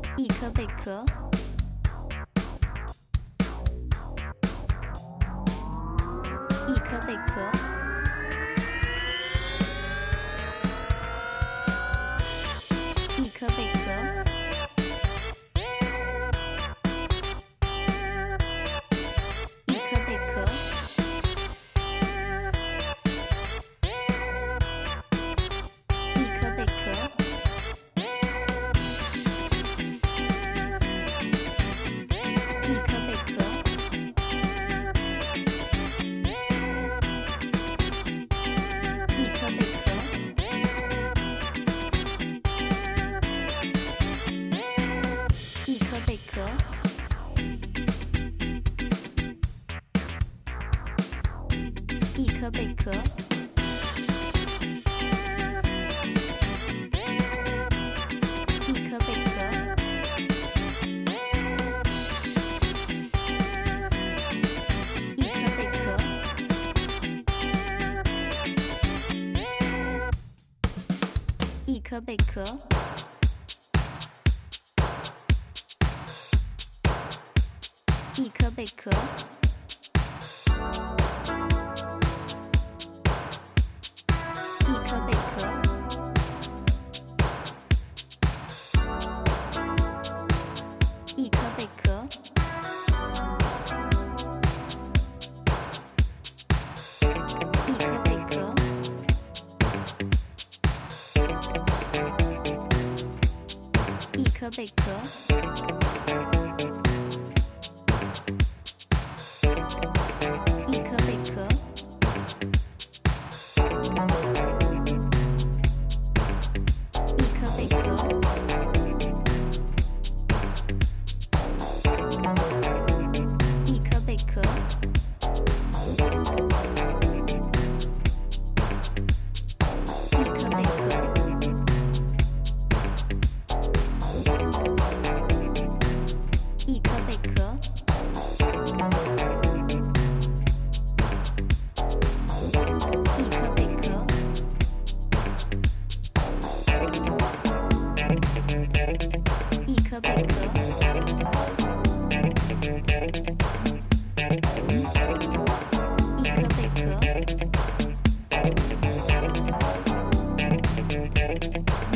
一颗贝壳，一颗贝壳，一颗贝壳，一颗贝壳，一颗贝壳。一颗贝壳，一颗贝壳，一颗贝壳，一颗贝壳，一颗贝壳。一颗贝壳，一颗贝壳，一颗贝壳，一颗贝壳，一颗贝壳。一颗贝壳，一颗贝壳，一颗贝壳，一颗贝壳，一颗贝壳。一颗贝壳，一颗贝壳，一颗贝壳，一颗贝壳。